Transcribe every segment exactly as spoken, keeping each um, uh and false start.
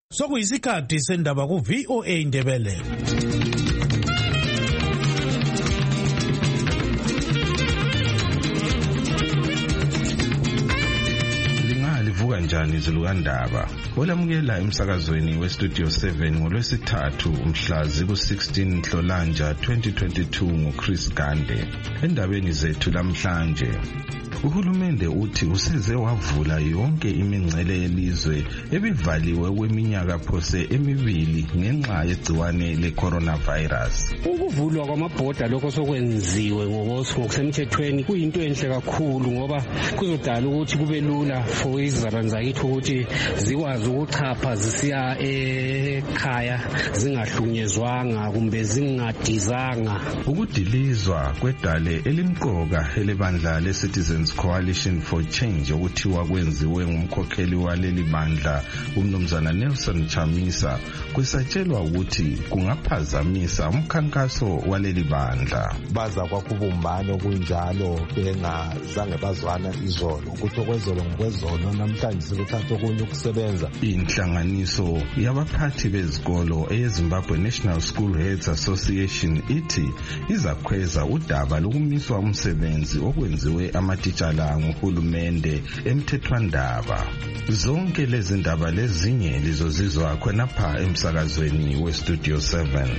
Sokuyisikhathi sendaba ku V O A Indebele. Livuka njani izilukandaba olamukela emsakazweni we Studio seven ngolwesithathu umhlazi ku sixteen Nhlolanja twenty twenty-two nguChris Gande. Endabeni zethu lamhlanje uhulumende uthi useze wavula yonke imingcele yelizwe ebivaliwe kweminyaka phose emibili ngenxa yegciwane le-coronavirus. Ukuvulwa kwamabhoda lokho sokwenziwe ngokusemthethweni kuyinto enhle kakhulu ngoba kuzodala ukuthi kube lula for izizalwane zakithi ukuthi zikwazi ukuchapha zisiya ekhaya zingahlunyezwanga kumbe zingadizanga. Ukudilizwa kwedale elimqoka elebandla le-Citizens Coalition for Change okuthiwa kwenziwe ngumkhokheli waleli bandla umnumzana Nelson Chamisa kusatshelwa ukuthi kungaphazamisa umkhankaso waleli bandla. Baza kwakubumbano kunjalo bengazange bazwana izolo ukuthi okwezolo ngokwezono namhlanje sikuthatha okunye ukusebenza. Inhlanganiso yabaphathi bezikolo eyeZimbabwe National School Heads Association ithi izakhweza udaba lokumiswa umsebenzi okwenziwe amatitshala nguhulumende emthethwandaba. Zonke lezi ndaba lezinye lizozizwa khonapha emsakazweni we Studio seven.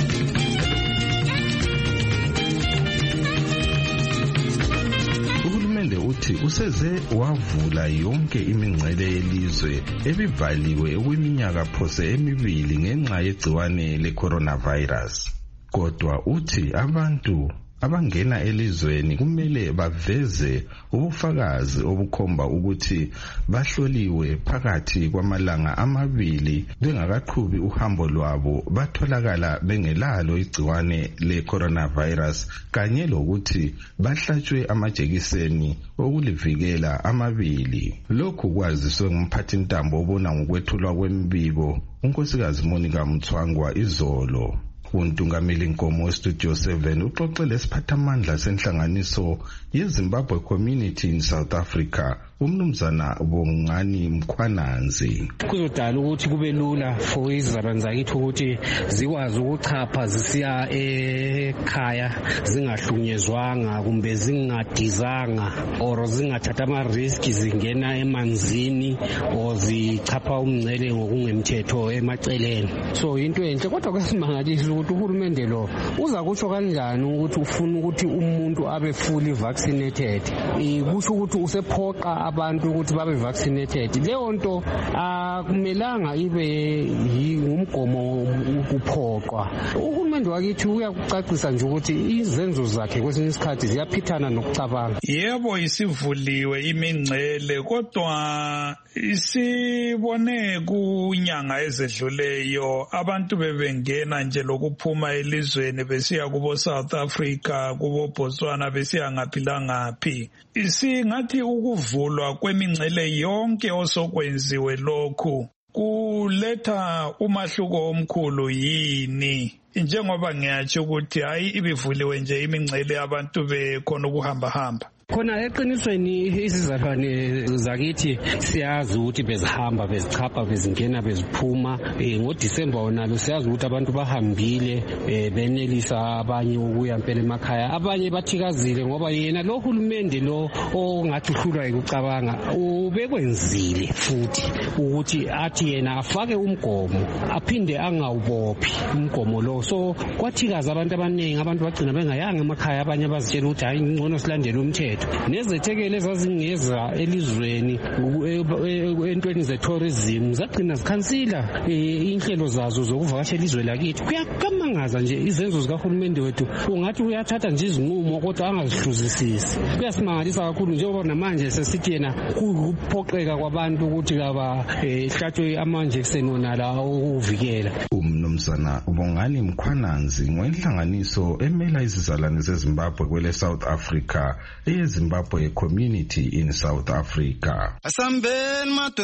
Uhulumende uthi useze wavula yonke imingcele yelizwe ebivaliwe okweminyaka phose emibili ngenxa yegciwane le-coronavirus. Kodwa uthi abantu abangena elizweni kumele baveze ubufakazi obukhomba ukuthi bahloliwe phakathi kwamalanga amabili bengakaqhubi uhambo lwabo batholakala bengelalo igciwane le-coronavirus kanye lokuthi bahlatshwe amajekiseni okulivikela amabili. Lokhu kwaziswe ngumphathintambo obona ngokwethulwa kwemibiko unkosikazi Monica Mthwangwa izolo. Untungameli Nkomo Studio seven uxoxele isiphathamandla senhlanganiso yeZimbabwe Community in South Africa umnumzana Bongani Mkhwananzi. Kuzodala ukuthi kube lula for izizalwane zakithi ukuthi zikwazi ukuchapha zisiya ekhaya zingahlunyezwanga kumbe zingadizanga or zingathatha ama risk zingena emanzini or zichapha umngcele ngokungemthetho emaceleni. So into enhle kodwa kwesimangalisa ukuthi uhulumende lo uza kutsho kanjani ukuthi ufuna ukuthi umuntu abe fully vaccinated. Kusho ukuthi usephoqa abantu ukuthi babe vaccinated. Leyo nto akumelanga ibe ngumgomo ukuphoqwa. Uhulumende wakithi uyakucacisa nje ukuthi izenzo zakhe kwesinye isikhathi ziyaphithana nokucabanga. Yebo isivuliwe imingcele kodwa isibone kunyanga ezedluleyo abantu bebengena nje lokuphuma elizweni besiya kubo South Africa kubo Botswana besiya ngaphi langaphi. Isingathi ukuvulwa kwemingcele yonke osokwenziwe lokhu kuletha umahluko omkhulu yini njengoba ngiyatsho ukuthi hayi ibivuliwe nje imingcele abantu bekhona ukuhamba hamba. Khona eqinisweni izizalwane zakithi siyazi ukuthi bezihamba bezichapha bezingena beziphuma ngoDisemba wonalo siyazi ukuthi abantu bahambile benelisa abanye ukuya impela emakhaya abanye bathikazile ngoba yena lo hulumende lo ongathi uhlulwa ukucabanga ubekwenzile futhi ukuthi athi yena afake umgomo aphinde angawubophi umgomo lo. So kwathikaza abantu abaningi abantu bagcina bengayanga emakhaya abanye bazitshela ukuthi hayi ngcono silandele umthetho. Nezethekele ezazingeza elizweni entweni ze-tourism zagcina zikhansila inhlelo zazo zokuvakashela izwe lakithi. Kuyakamangaza nje izenzo zikahulumende wethu ungathi uyathatha nje izinqumo kodwa angazihluzisisi. Kuyasimangalisa kakhulu njengoba namanje sesithi yena kuphoqeka kwabantu ukuthi abahlatshwe amajekiseni wonala ukuvikela. Umnumzana Bongani Mkhwananzi ngwenhlanganiso emela izizalwane zeZimbabwe kwele South Africa eyeZimbabwe Community in South Africa. Asambeni madoda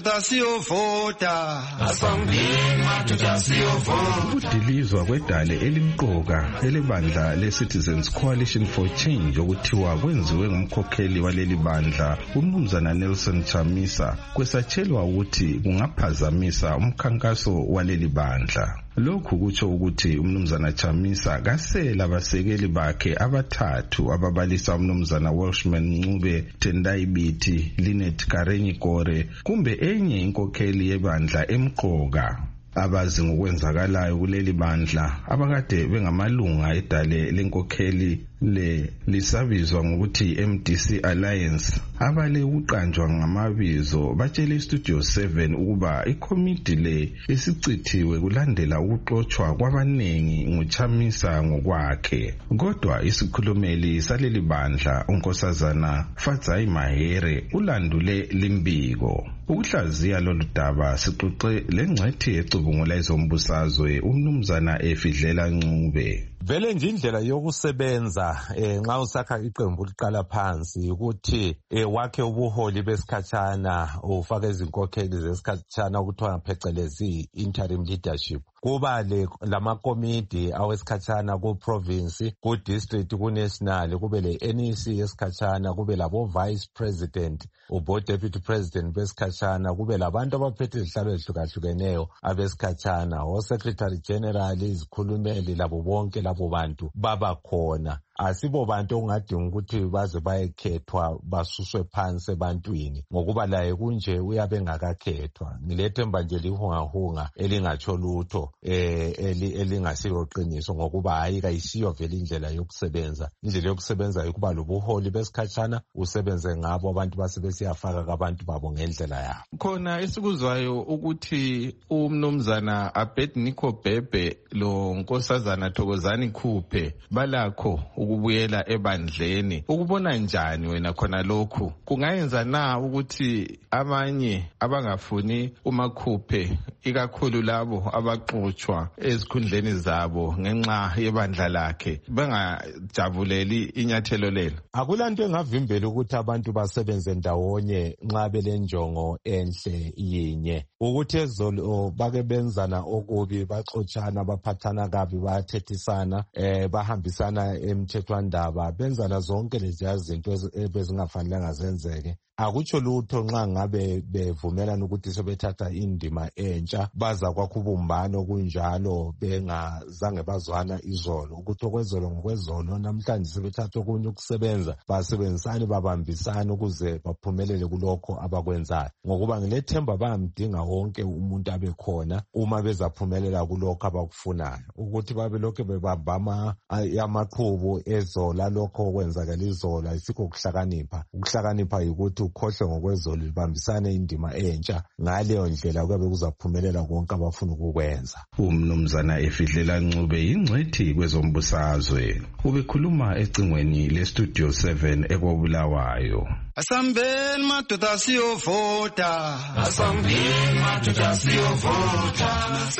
madoda siyovota. Asambeni madoda siyovota. Ukudilizwa kwedale elimqoka elebandla le-Citizens Coalition for Change okuthiwa kwenziwe ngumkhokheli waleli bandla uMnumzana Nelson Chamisa kwesatshelwa ukuthi kungaphazamisa umkhankaso waleli bandla. Lokhu kutsho ukuthi uMnumzana Chamisa kasela abasekeli bakhe abathathu ababalisa uMnumzana Welshman Ncube, Tendai Biti, Linet Karenyi Kore kumbe enye inkokheli yebandla emqoka. Abazi ngokwenzakalayo kuleli bandla abakade bengamalunga edale lenkokheli le lisabizwa ngokuthi M D C Alliance abale uqanjwa ngamabizo batshele Studio seven ukuba ikomiti le isicithiwe kulandela ukuxoxwa kwabanengi nguChamisa ngokwakhe. Kodwa isikhulumeli saleli bandla unkosazana Fadzai Mahere ulandule limbiko. Ukuhlaziya lolu daba sixoxe lengcethi ecubungula ezombusazwe uMnumzana Efidlela Ncube. Vele nje indlela yokusebenza eh nxa usakha iqembu liqala phansi ukuthi eh wakhe ubuholi besikhatshana ufake izinkokheli zesikhatshana ukuthiwa phecelezi interim leadership. Kuba le lamakomiti awesikhatshana ku province, ku district, ku national, kube le N E C yesikhatshana, kube labo vice president, ubo deputy president besikhatshana, kube labantu abaphethe izihlalo ezihlukahlukeneyo abesikhatshana, o secretary general, izikhulumeli labo bonke labo bantu baba khona. Asibo bantu ongadinga ukuthi baze bayekhethwa basuswe phansi ebantwini ngokuba laye kunje uyabe ngakakhethwa. Ngilethemba nje lihungahunga elingatsho lutho eh elingasiyo qiniso ngokuba hayi kayisiyo vele indlela yokusebenza. Indlela yokusebenza ukuba lobuholi besikhatshana usebenze ngabo abantu basebesiyafaka kabantu babo ngendlela yabo. Khona esikuzwayo ukuthi uMnumzana Abednego Bhebhe lo nkosazana Thokozani Khuphe balakho ukubuyela ebandleni. Ukubona njani wena khona lokhu? Kungayenza na ukuthi abanye abangafuni uMakhuphe ikakhulu labo abaxoxwa ezikhundleni zabo ngenxa yebandla lakhe bengajabuleli inyathelo lelo? Akulanto engavimbela ukuthi abantu basebenze ndawonye nxa belenjongo enhle yinye. Ukuthi ezolo bake benzana okubi, baxoxana, baphathana kabi, bayathethisana, eh bahambisana emthethwandaba, benzana zonke lezi zinto ebezingafanelanga zenzeke. Akutsho lutho nxa ngabe bevumelana ukuthi sebethatha indima entsha baza kwakubumbano kunjalo bengazange bazwana izolo ukuthi okwezolo ngokwezolo namhlanje sebethatha okunye ukusebenza basebenzisane babambisana ukuze baphumelele kulokho abakwenzayo. Ngokuba ngilethemba bayamdinga wonke umuntu abekhona uma bezaphumelela kulokho abakufunayo ukuthi babe lokho bebabama amaqhubu ezola lokho okwenzakala izola isikho ukuhlakanipha. Ukuhlakanipha ukuthi ukhohle ngokwezolo libambisane indima entsha ngaleyo ndlela kube kuzaphumelela konke abafuna ukukwenza. uMnumzana Efidlela Ncube yingcethi kwezombusazwe ubekhuluma ecingweni le Studio seven ekobulawayo. Asambeni madoda siyovota. Asambeni madoda siyovota.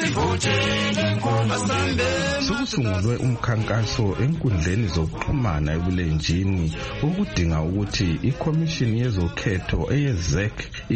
Sivotele Nkosi. Sokusungulwe umkhankaso enkundleni zokuxhumana ebulenjini ukudinga ukuthi iCommission yezokhetho eyezek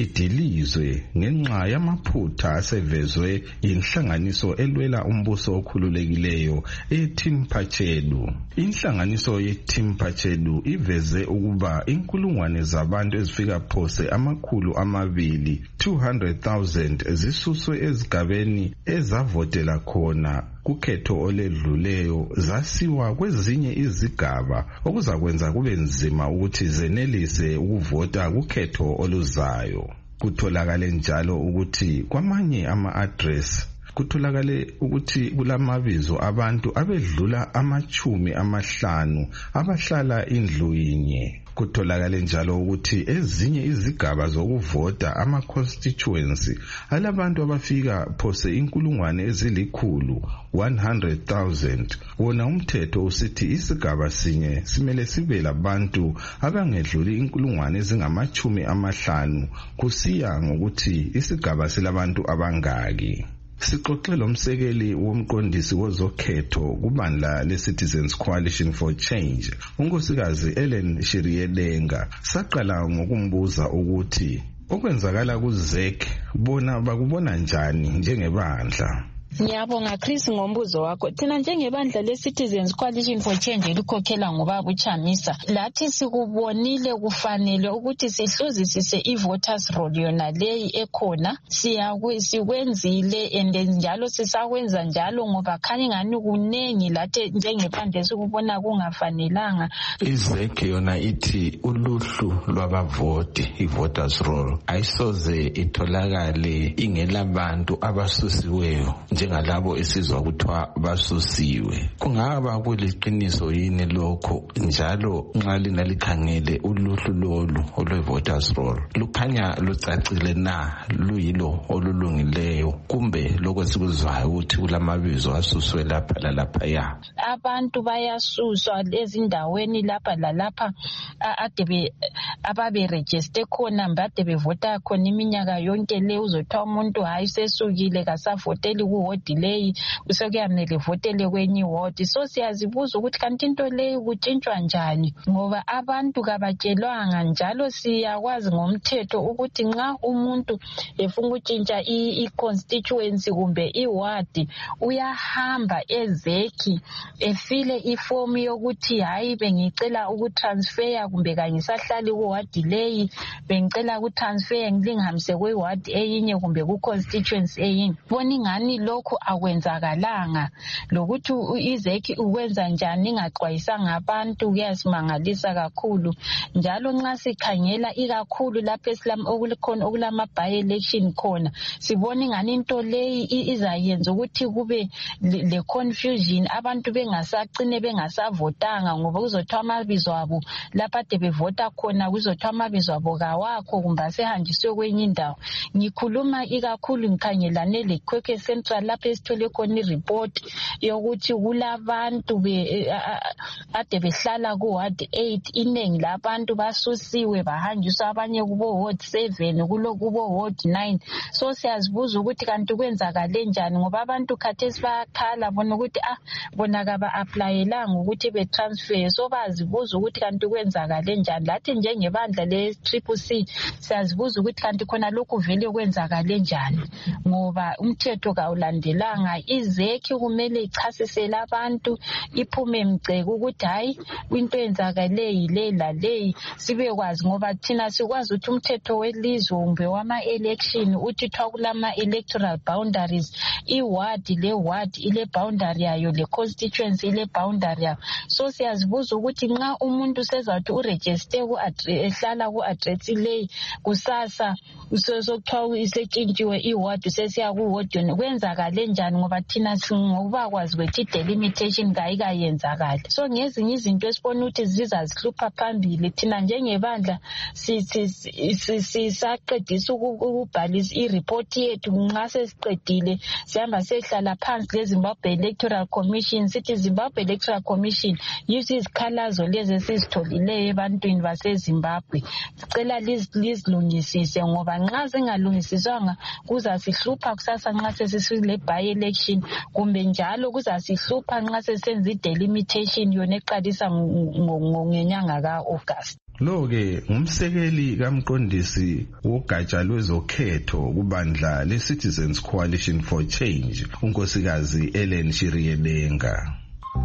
idilizwe ngenxa yamaphutha asevezwe yinhlanganiso elwela umbuso okhululekileyo eTeam Pachelu. Inhlanganiso yeTeam Pachelu iveze ukuba inkulungwane zabantu ezifika phose amakhulu amabili two hundred thousand zisuswe ezigabeni ezavotela khona kukhetho oledluleyo zasiwa kwezinye izigaba okuzakwenza kube nzima ukuthi zenelise ukuvota kukhetho oluzayo. Kutholakale njalo ukuthi kwamanye ama-address kutholakale ukuthi kulamabizo abantu abedlula amachumi amahlanu abahlala indlu yinye. Kutholakale njalo ukuthi ezinye izigaba zokuvota ama-constituency alabantu abafika phose inkulungwane ezilikhulu one hundred thousand. Wona umthetho usithi isigaba sinye simele sibe labantu abangedluli inkulungwane ezingamachumi amahlanu kusiya ngokuthi isigaba silabantu abangaki. Sixoxe lomsekeli womqondisi wezokhetho kubandla le-Citizens Coalition for Change, unkosikazi Ellen Shiriyedenga. Saqala ngokumbuza ukuthi Okwenzakala ku-Z E C bona bakubona njani njengebandla? Ngiyabonga Chris ngombuzo wakho. Thina njengebandla le-Citizens Coalition for Change elikhokhela ngobaba uChamisa, lathi sikubonile kufanele ukuthi sihluzisise i-voters roll yona leyi ekhona. Sikwenzile and njalo sisakwenza njalo ngoba khanya ngani kunengi lathi njengebandla esikubona kungafanelanga. I-Z E C yona ithi uluhlu lwabavoti, i-voters roll, ayisoze itholakale ingelabantu abasusiweyo njengalabo esizwa kuthiwa basusiwe. Kungaba kuliqiniso yini lokho? Njalo nxa lina likhangele uluhlu lolu olwe-voters roll lukhanya lucacile na, luyilo olulungileyo, kumbe lokho sikuzwayo ukuthi kulamabizo asuswe lapha lalaphaya? Abantu bayasuswa ezindaweni lapha lalapha ade ababerejiste khona mbade bevota khona iminyaka yonke le, uzothiwa umuntu hayi sesukile kasavoteli ku delay usokuyamele votele kwenye ward. So siyazibuza ukuthi kanti into leyo kutshintshwa njani, ngoba abantu kabatshelwanga. Njalo siyakwazi ngomthetho ukuthi nxa umuntu efuna ukutshintsha i-constituency kumbe i-ward uyahamba ezeki efile ifomu yokuthi hayi bengicela ukutransfer kumbe kangisahlali ku-ward leyi, bengicela ukutransfer ngilingamise kwe-ward eyinye kumbe ku-constituency eyinye. Boni ngani lokho akwenzakalanga, lokuthi izeki ukwenza njani ingaxwayisanga abantu kuyasimangalisa kakhulu. Njalo nxa sikhangela ikakhulu lapho okulikhona okulama by election khona, sibona ngani into leyi izayenza ukuthi kube le confusion, abantu bengasacine bengasavotanga ngoba kuzothiwa amabizo abo lapha ade bevota khona kuzothiwa amabizo abo kawakho kumbe asehanjiswe kwenye indawo. Ngikhuluma ikakhulu ngikhangelane leKwekwe Central lapho esithole khona i-report yokuthi kulabantu ade behlala ku-ward eight, iningi labantu basusiwe bahanjiswa abanye kubo ward seven kulo kubo ward nine. So siyazibuza ukuthi kanti kwenzakale njani, ngoba abantu khathesi bayakhala bona ukuthi ah bona kaba-aplayelanga ukuthi betransfer. So bazibuza ukuthi kanti kwenzakale njani. Lathi njengebandla le-Triple C siyazibuza ukuthi kanti khona lokhu vele kwenzakale njani, ngoba umthetho kawulandelanga. Izeki kumele ichasisele abantu, iphume mceko ukuthi hayi into enzakale yile laleyi, sibekwazi ngoba thina sikwazi ukuthi umthetho welizwe kumbe wama-election uthi thwa kulama electoral boundaries, i-ward le ward ile boundary yayo, le constituency ile boundary yayo. So siyazibuza ukuthi nxa umuntu sezawuthi uregister ehlala ku-address leyi kusasa sokuthiwa isetshintshwe i-ward sesiya ku-ward yona, kwenzakale njani ngoba thina singokuba kwazi kwethu i-delimitation kayikayenzakali. So ngezinye izinto esibona ukuthi zizazihlupha phambili, thina njengebandla sisaqedisa ukubhalisa i-report yethu. Nxa sesiqedile sihamba sehlala phansi le-Zimbabwe Electoral Commission, sithi Zimbabwe Electoral Commission yizo izikhalazo lezi esizitholileyo ebantwini baseZimbabwe, sicela lizilungisise ngoba nxa zingalungisiswanga kuzasihlupha kusasa nxa sesisile by election, kumbe njalo kuzasihlupha nxa sesenza i-delimitation yona eqalisa ngenyanga ka-August. Lo-ke ngumsekeli kamqondisi wogatsha lwezokhetho kubandla le-Citizens Coalition for Change, unkosikazi Ellen Shiriyelenga.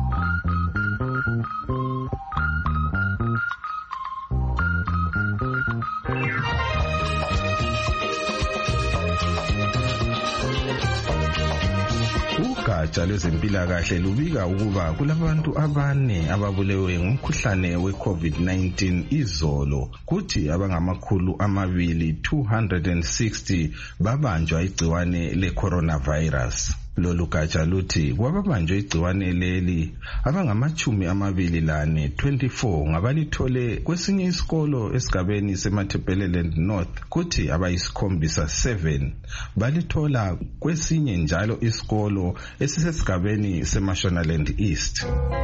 Ugatsha lwezempilakahle lubika ukuba kulabantu abane ababulewe ngumkhuhlane we-COVID nineteen izolo, kuthi abangamakhulu amabili two hundred sixty babanjwa igciwane le-coronavirus. Lolu gatsha luthi kwababanjwe igciwane leli abangamachumi amabili lane twenty-four ngabalithole kwesinye isikolo esigabeni seMatabeleland North, kuthi abayisikhombisa seven balithola kwesinye njalo isikolo esisesigabeni seMashonaland East.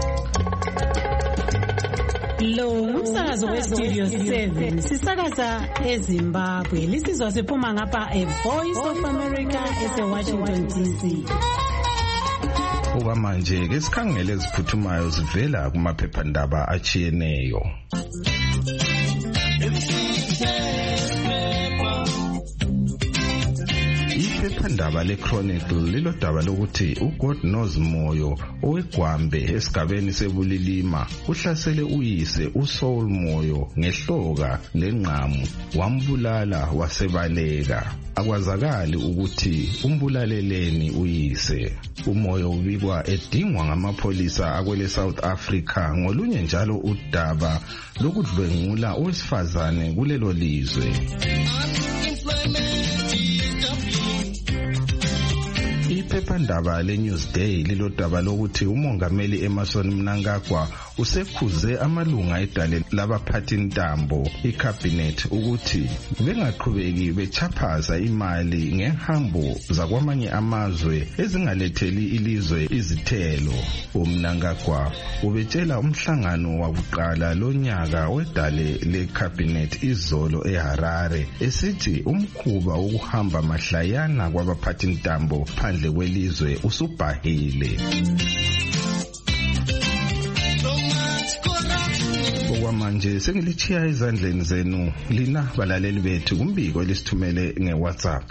Lo umsakazo weStudio seven sisakaza eZimbabwe, lisizwa siphuma ngapha eVoice of America eseWashington D C. Okwamanje ke sikhangele eziphuthumayo zivela kumaphephandaba achiyeneyo. Iphephandaba le-Chronicle lilodaba lokuthi uGod Knows Moyo owegwambe esigabeni sebulilima uhlasele uyise uSaul Moyo ngehloka lenqamu wambulala wasebaleka. Akwazakali ukuthi umbulaleleni uyise. Umoyo ubikwa edingwa ngamapholisa akwele South Africa ngolunye njalo udaba lokudlwengula owesifazane kulelo lizwe. Iphephandaba le-Newsday lilodaba lokuthi umongameli Emmerson Mnangagwa usekhuze amalunga edale labaphathintambo icabinet ukuthi bengaqhubeki bechaphaza imali ngehambo zakwamanye amazwe ezingaletheli ilizwe izithelo. uMnangagwa ubetshela umhlangano wakuqala lonyaka wedale lecabinet izolo eHarare esithi umkhuba wokuhamba mahlayana kwabaphathintambo phandle kwelizwe usubhahile. Okwamanje sengilichiya ezandleni zenu lina balaleli bethu kumbiko elisithumele ngeWhatsApp.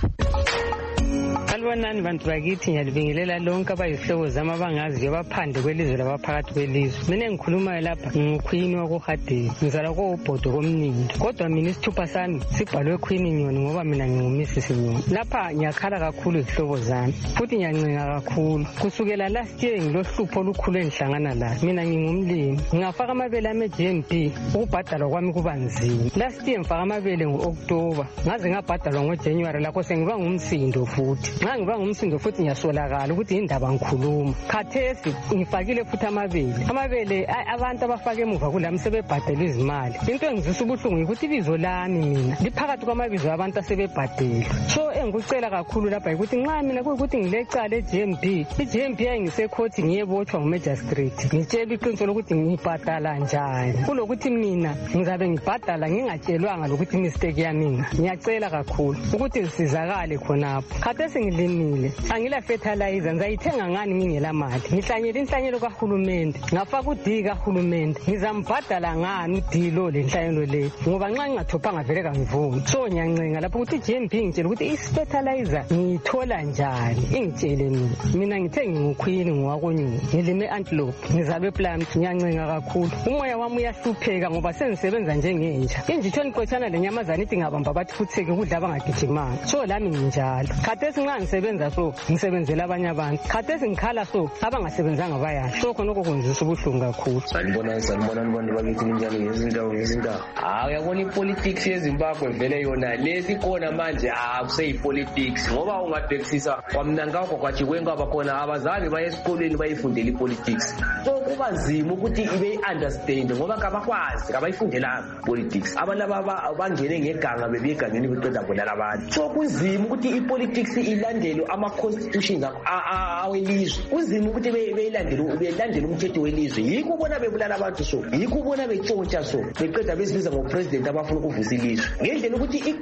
Salibonani bantu bakithi, ngiyalibingelela lonke abayihlobo zami abangaziyo baphandle kwelizwe labaphakathi kwelizwe. Mina engikhulumayo lapha ngiqueen wakuHadeni, ngizalwa koBhodo komnindi, kodwa mina isithupha sami sibhalwe Queen Nyoni ngoba mina nginguMissus Nyoni. Lapha ngiyakhala kakhulu izihlobo zami futhi ngiyancenga kakhulu. Kusukela last year ngilohlupho olukhulu engihlangana laso. Mina ngingumlimi, ngafaka amabele ame G M B, ukubhadalwa kwami kuba nzima. Last year ngifaka amabele ngo-October, ngaze ngabhadalwa ngoJanuary, lakho sengiba ngumsindo futhi. Nxa ngiba ngumsindo futhi ngiyasolakala ukuthi indaba ngikhuluma. Khathesi ngifakile futhi amabele. Amabele abantu abafake emuva kulami sebebhadela izimali. Into engizwisa ubuhlungu ukuthi ibizo lami mina liphakathi kwamabizo abantu asebebhadela. So engikucela kakhulu lapha ukuthi nxa mina kuyikuthi ngilecala e-G M B, i-G M B yangisecourt ngiyebotshwa nguMagistrate, ngitshela iqiniso lokuthi ngibhadala njani kulokuthi mina ngizabe ngibhadala ngingatshelwanga lokuthi mistake yami. Ngiyacela kakhulu ukuthi ngisizakale khonapho. Khathesi ngilimile, angila fertilizer, ngizayithenga ngani ngingela mali? Ngihlanyela inhlanyelo kahulumende, ngafaka uD kahulumende, ngizambhadala ngani uD lo le nhlanyelo le ngoba nxa ngingathophanga vele kangivuni. So ngiyancenga lapho ukuthi i-G M B ngitshela ukuthi i-fertilizer ngiyithola njani, ingitshele mina. Mina ngithe nginguQueen ngowakonyoni, ngilime antelope, ngizalwe ePlant. Ngiyancenga kakhulu, umoya wami uyahlupheka ngoba sengisebenza njengenja. Injitho niqotshana lenyamazana ithi ngabamba bathi futheke ukudla abangagijimanga. So lami nginjalo. Khathesi nxa ngisebenza so ngisebenzela abanye abantu, khathesi ngikhala so abangasebenzanga bayasho. So khonoko kunzisa ubuhlungu kakhulu. Sanibona sanibona abantu bakithi njalo ngezindawo ngezindawo. Ah, uyabona ipolitics yeZimbabwe vele yona lesi khona manje akuseyipolitics ngoba ungadekisisa kwaMnangagwa kwathi kwenga bakhona abazali baye esikoleni bayifundela ipolitics. So kuba nzima ukuthi ibe understand ngoba kabakwazi kabayifundela politics. Abantu laba bangene ngeganga bebegangeni beqeda bona abantu. So kunzima ukuthi ipolitics ilandele ama-constitutions awelizwe. Kunzima ukuthi beyilandele belandele umthetho welizwe. Yikho ubona bebulala abantu so, yikho ubona betshontsha so, beqeda bezibiza ngopresident abafuna ukuvusa ilizwe. Ngendlela ukuthi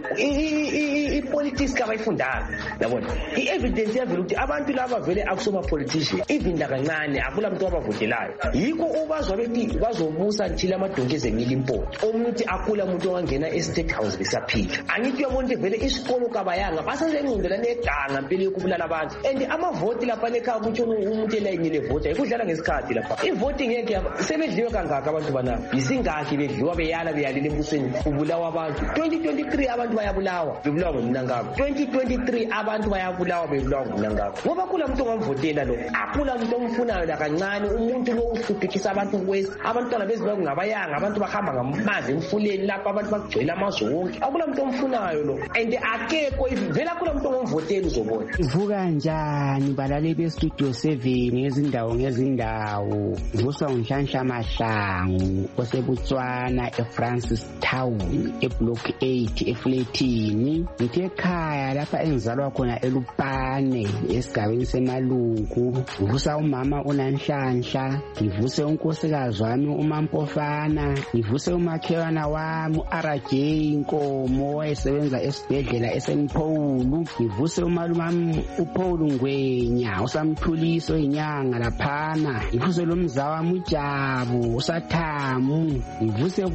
ipolitics kabayifundanga. Yabona i-evidence yavela ukuthi abantu laba vele akusoma politician even lakancane akula muntu abavotelayo. Yikho ubazwa bethi bazobusa nthile amadonkezi eMilimpopo, omuntu akhula umuntu ongangena e-State House besaphila. Angithi uyabona vele isikolo kabayanga basazengqindela neganga mpilo yokubulala abantu. And amavoti lapha lekhaya ukuthi umuntu elayinile vota ikudlala ngesikhathi lapha. Ivoti ngeke sebedliwe kangaka abantu bana. Isingaki bedliwa beyala beyalile embusweni ubulawa abantu. twenty twenty-three abantu bayabulawa bebulawa nguMnangagwa. twenty twenty-three abantu bayabulawa bebulawa nguMnangagwa. Ngoba kula muntu ongamvotela lo, akula muntu omfunayo la kancane, umuntu lo uhluphekisa abantu kwesi. Abantwana beziba kungabayanga, abantu bahamba ngamazi emfuleni lapha abantu bagcwele amazwe wonke. Akula muntu omfunayo lo. And akekho vela kula muntu ongomvotela uzobona. Ivuka njani balaleli be-Studio seven ngezindawo ngezindawo. Vuswa nguNhlanhla Mahlangu oseBotswana eFrancis Town eBlock eight eFletini. Ngithe ekhaya lapha engizalwa khona eLupane esigabeni seMaluku. Vusa umama uNanhlanhla, ngivuse unkosikazi wami uMampofana, ngivuse umakhelwana wami uR J Nkomo owayesebenza esibhedlela eSenpholu, ngivuse umalumami uPaul Ngwenya usamthuliso inyanga laphana, ngivuse lo mzawami uJabu uSathamu, ngivuse bonke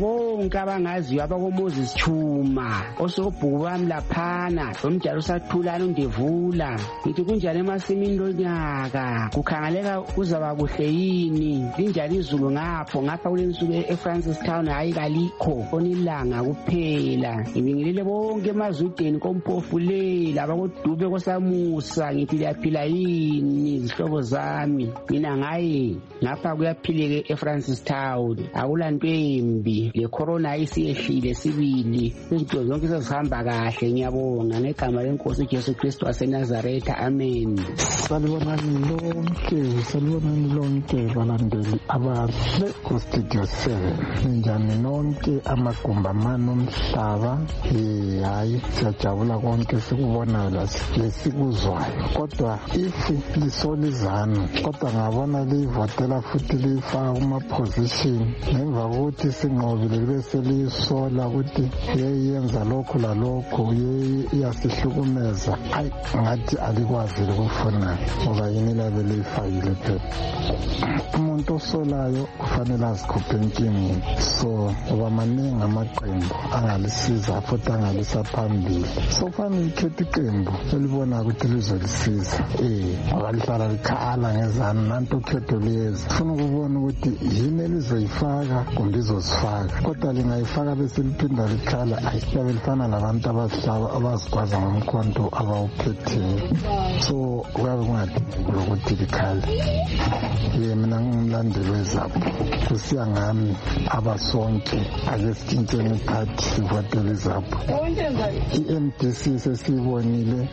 bonke abangaziyo abakoMoses Chuma osobhuku bami laphana lomdala usathulana undevula ngithi kunjani emasimini lonyaka kukhangaleka kuzaba kuhle yini linjani izulu ngapho ngapha kulensuku eFrancistown hayi kalikho onilanga kuphela ngibingelele bonke emazudeni kompofulela abakodube kosamusa ngithi liyaphila yini izihlobo zami mina ngaye ngapha kuyaphileke eFrancistown akulanto embi le corona isiyehlile sibili izinto zonke sezihamba kahle ngiyabonga ngegama lenkosi Jesu Kristu waseNazaretha amen. Salibonani lonke salibonani lonke balandeli abahle ku-studio seven ninjani nonke amagumba amane omhlaba eh hayi siyajabula konke sikubonayo lesikuzwayo kodwa ifi lisolizana kodwa ngabona livotela futhi lifaka kuma-position ngemva kokuthi sinqobile kube seliyisola ukuthi yeyenza lokhu lalokhu iyasihlukumeza hayi ngathi alikwazi likufuna ngoba yini labe liyifakile phela umuntu osolayo kufanele azikhuphe enkingeni so ngoba maningi amaqembu angalisiza futhi angalisa phambili so kufanele ikhethe iqembu elibona ukuthi lizolisiza eh ngoba lihlala likhala ngezana nanto ukhetho liyeza funa ukubona ukuthi yini elizoyifaka kumbe izosifaka kodwa lingayifaka bese liphinda likhala ayiyabe lifana labantu abahlaba abazikwaza ngomkhonto abawuphetheyo so kuyabe kungadingi ukuthi likhale ye mina ngumlandeli wezapho kusiya ngami abasonke ake sitshintsheni ikhadi sivotele izapho i-M D C sesiyibonile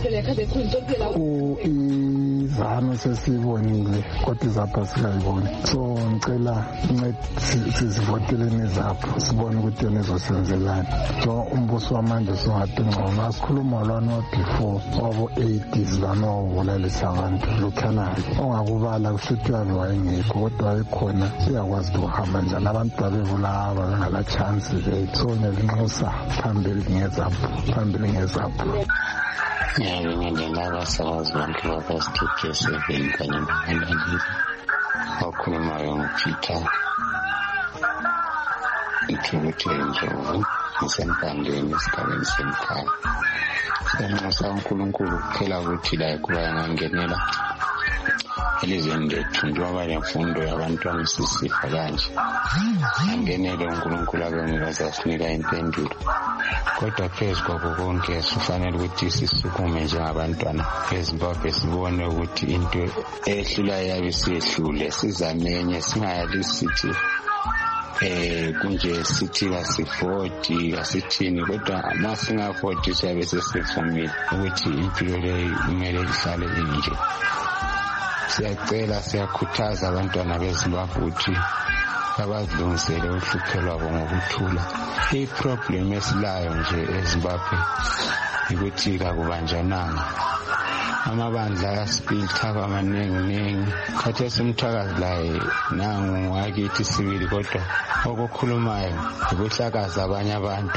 izano sesiyibonile kodwa izapho sikayiboni so ngicela sizivoteleni izapho sibone ukuthi yona izosenzelani so umbuso wamanje songathi ngcono asikhuluma lwana before wabo eighties lana wavulalisa abantu lukhana ongakubala kusithi yabe wayengekho kodwa wayekhona siyakwazi ukuhamba njani abantu babevula bangala chance so ngelinxusa phambili ngezapho phambili ngezapho ngiyabingelela abasabazi bonke bakwa-Studio seven kanye nabalaleli okhulumayo nguPeter Ithukuthe Ndlovu ngisempandeni esigabeni semkhaya siyanxusa uNkulunkulu kuphela ukuthi la kuba yangangenela elizweni lethu njengoba lemfundo yabantwana sisifa kanje angenele uNkulunkulu abengibaza sinika impendulo kodwa phezu kwakho konke sifanele ukuthi sisukume njengabantwana eZimbabwe sibone ukuthi into ehlula yabe siyehlule sizamenye singayalisithi eh kunje sithi kasifoti kasithini kodwa masingafoti siyabe sesifumile ukuthi impilo leyo kumele ihlale inje. Siyacela siyakhuthaza abantwana beZimbabwe ukuthi abazilungisele uhlupho lwabo ngokuthula. I-problem esilayo nje eZimbabwe ukuthi kakubanjananga amabandla ayasipilitha amaningi khathi simthakazi laye nangu wakithi sibili kodwa okukhulumayo ukuhlakaza abanye abantu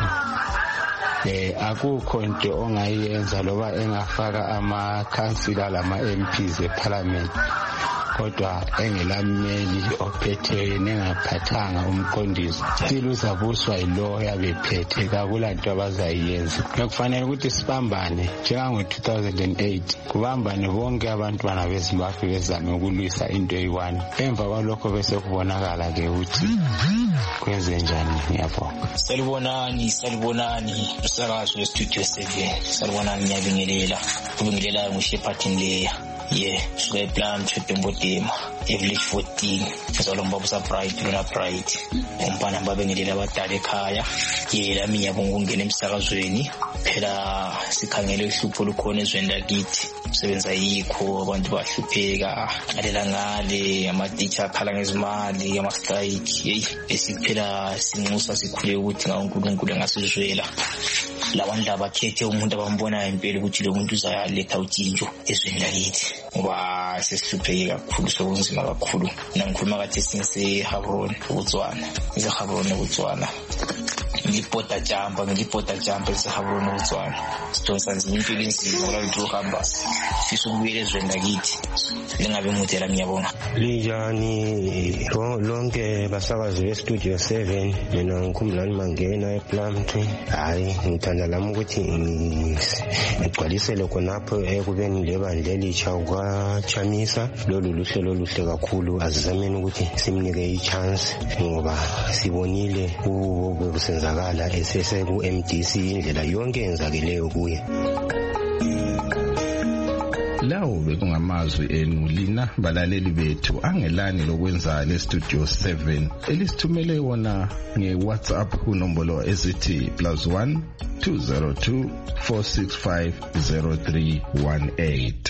eh akukho into ongayenza loba engafaka ama-councillor lama-M Ps eParliament kodwa engelameli ophetheyo nengaphathanga umqondisi still uzabuswa yiloya bephethe kakulanto abazayenza. Kufanele ukuthi sibambane njengango two thousand eight kubambane bonke abantwana beZimbabwe bezame ukulwisa into eyi-one emva kwalokho bese kubonakala ke ukuthi kwenze njani. Ngiyabonga. Salibonani salibonani usakazo weStudio seven salibonani ngiyabingelela kubingelela nguShepherd Leya yeah suka plan Tshepembodima Village fourteen ngizolomba busa bright lona bright umpana babengelela abadala ekhaya yela minya kungena emsakazweni phela sikhangele uhlupho lukhona ezweni lakithi usebenza yikho abantu bahlupheka alela ngale ama-teacher akhala ngezimali ama-strike hey esiphela sinxusa sikhule ukuthi ngaUNkulunkulu engasizwela labantu abakhethe umuntu abambonayo impela ukuthi lo muntu uzayaletha utshintsho ezweni lakithi ngoba sesihlupheke kakhulu sokunzima kakhulu. Nangikhuluma kathi singise Gaborone uBotswana iseGaborone uBotswana ngilipota jumper ngilipota jumper sehabona utswana sidonsa nzima impilo inzima la nto hamba sifisa ukubuyela ezweni lakithi lingabe ngudela ngiyabona. Linjani lonke basakazi be-Studio seven, mina ngikhumbulani Mangena ePlumtree. Hayi ngithanda lami ukuthi ngigcwalisele khonapho ekubeni lebandla elitsha kwaChamisa. Lolu luhlelo oluhle kakhulu, asizameni ukuthi simnike i-chance ngoba sibonile kubo kusenzakala esese ku-M D C indlela yonke enzakeleyo kuye. Lawo bekungamazwi enu lina balaleli bethu angelani lokwenza le Studio seven elisithumele wona nge-WhatsApp kunombolo ezithi plus one two zero two four six five zero three one eight.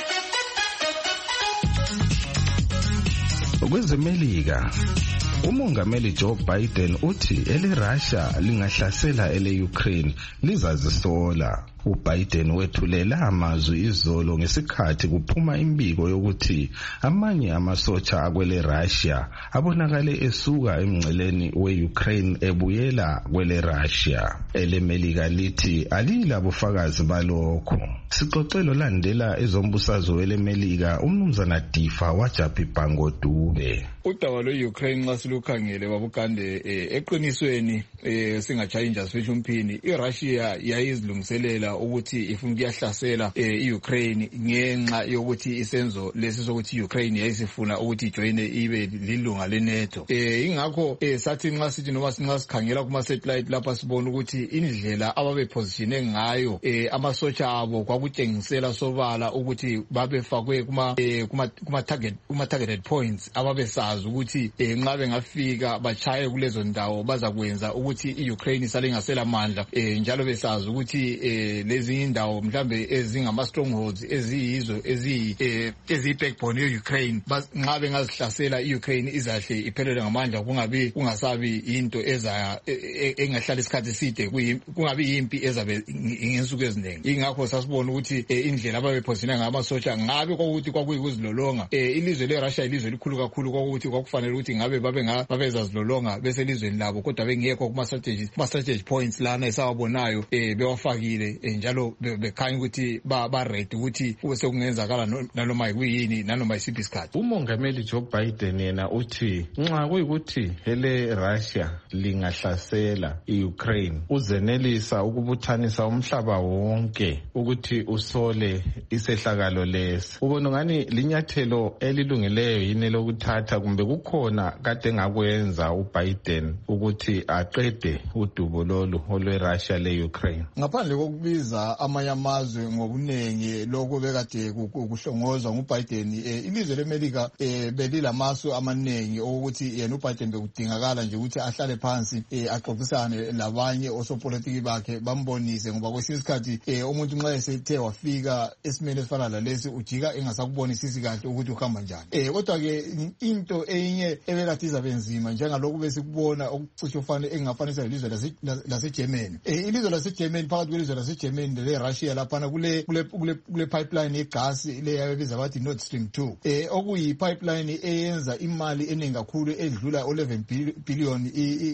Kwezemelika umongameli Joe Biden uthi ele Russia lingahlasela ele Ukraine lizazisola. uBiden wethulela amazwi izolo ngesikhathi kuphuma imbiko yokuthi amanye amasotsha akwele Russia abonakale esuka emngceleni weUkraine ebuyela kwele Russia. Elemelika lithi alila bufakazi balokho. Sixoxelo landela ezombusazo welemelika umnumzana Difa wajaphi Bhango Dube. Udaba lwe-Ukraine nxa silukhangele babukande eqinisweni singachaya injasifishi umphini iRussia yayizilungiselela ukuthi ifuna ukuyahlasela iUkraine ngenxa yokuthi isenzo lesi sokuthi iUkraine yayisifuna ukuthi ijoine ibe lilunga leNATO. Ingakho sathi nxa sithi noma sinxa sikhangela kuma satellite lapha sibona ukuthi indlela ababe positione ngayo amasotsha abo kwakutshengisela sobala ukuthi babefakwe kuma kuma target kuma targeted points ababe sazi ukuthi nxa bengafika bachaye kulezo ndawo bazakwenza ukuthi iUkraine isale ngasela amandla njalo besazi ukuthi lezi indawo mhlambe ezingama strongholds eziyizo ezi ezi backbone yeUkraine nxa bengazihlasela iUkraine izahle iphelele ngamandla kungabi kungasabi into eza engahlala isikhathi eside kungabi impi ezabe ingensuku eziningi. Ingakho sasibona ukuthi indlela ababephosina ngamasotsha ngabe kokuthi kwakuyikuzilolonga ilizwe leRussia ilizwe elikhulu kakhulu kokuthi kwakufanele ukuthi ngabe babe ngabezazilolonga bese elizweni labo kodwa bengekho kuma strategy kuma strategy points lana esawabonayo bewafakile njalo bekhanya ukuthi ba ready ukuthi kube sekungenzakala nanoma yikuyini nanoma isiphi isikhathi. Umongameli Joe Biden yena uthi nxa kuyikuthi hele Russia lingahlasela iUkraine uzenelisa ukubuthanisa umhlaba wonke ukuthi usole isehlakalo lesi. Ubona ngani linyathelo elilungileyo yini lokuthatha kumbe kukhona kade ngakwenza uBiden ukuthi aqede udubo lolu olweRussia leUkraine? Ngaphandle kokubiza amanye amazwe ngobunengi lokho bekade kuhlongozwa nguBiden, ilizwe leMelika belilamasu amanengi ukuthi yena uBiden bekudingakala nje ukuthi ahlale phansi axoxisane labanye osopolitiki bakhe bambonise ngoba kwesinye isikhathi umuntu nxa esethe wafika esimeni esifana lalesi ujika engasakubonisisi kahle ukuthi uhamba njani. Kodwa ke into enye ebekade izabenzima njengalokho besikubona okucishe ufane engafanisa ilizwe laseGermany. Ilizwe laseGermany phakathi kwelizwe laseGermany leRussia lapha kule kule kule pipeline yegas le yabebiza bathi Nord Stream two okuyi pipeline eyenza imali eningi kakhulu edlula eleven billion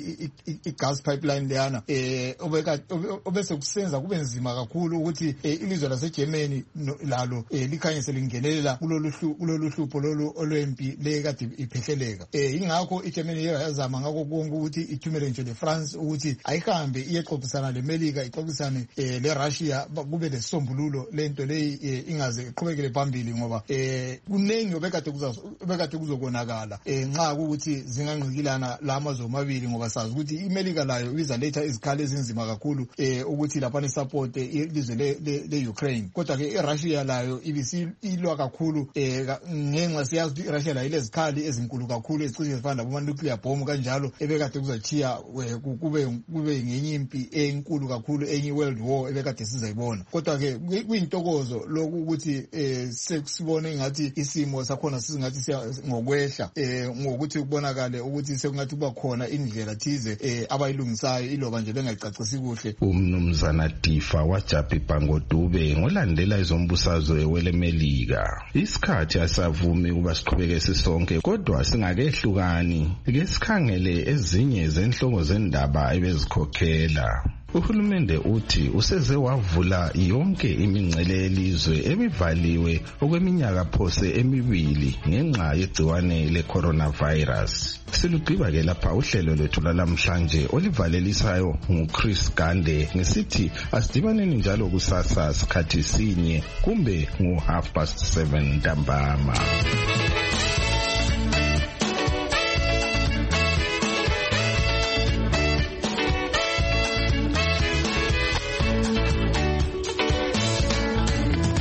igas pipeline leyana obekade obese kusenza kube nzima kakhulu ukuthi ilizwe laseGermany lalo likhanyise lingenelela kulolu kulolu hlupho lolu olwempi lekade iphehleleka. Ingakho iGermany yazama ngakho konke ukuthi ithumele nje leFrance ukuthi ayihambe iyexoxisana leMelika ixoxisane leRussia kube lesombululo lento leyi ingaze iqhubekele phambili ngoba kunengi obekade kuza obekade kuzokonakala nxa ukuthi zingangqikilana lamazwe amabili ngoba sazi ukuthi iMelika layo ibiza letha izikhali ezinzima kakhulu ukuthi lapha support ilizwe leUkraine. Kodwa ke iRussia layo ibisilwa kakhulu ngenxa siyazi ukuthi iRussia layo ilezikhali ezinkulu kakhulu ezicishe zifana labo nuclear bomb kanjalo ebekade kuzachiya kube kube ngenye impi enkulu kakhulu enye world war ebekade ekade sizayibona. Kodwa ke kuyintokozo lokhu ukuthi eh sesibone ngathi isimo sakhona sizingathi ngokwehla eh ngokuthi kubonakale ukuthi sekungathi kuba khona indlela thize eh abayilungisayo iloba nje bengayicacisi kuhle. Umnumzana Difa waJapi Bhangodube ngolandela izombusazwe ewele Melika. Isikhathi asavumi kuba siqhubeke sisonke kodwa singakehlukani ke sikhangele ezinye zenhloko zendaba ebezikhokhela. Uhulumende uthi useze wavula yonke imincele yelizwe emivaliwe okweminyaka phose emibili ngenxa yegciwane le-coronavirus. Silugqiba ke lapha uhlelo lwethu lamhlanje olivalelisayo nguChris Gande ngesithi asidibaneni njalo kusasa sikhathi sinye kumbe ngu half past seven ntambama.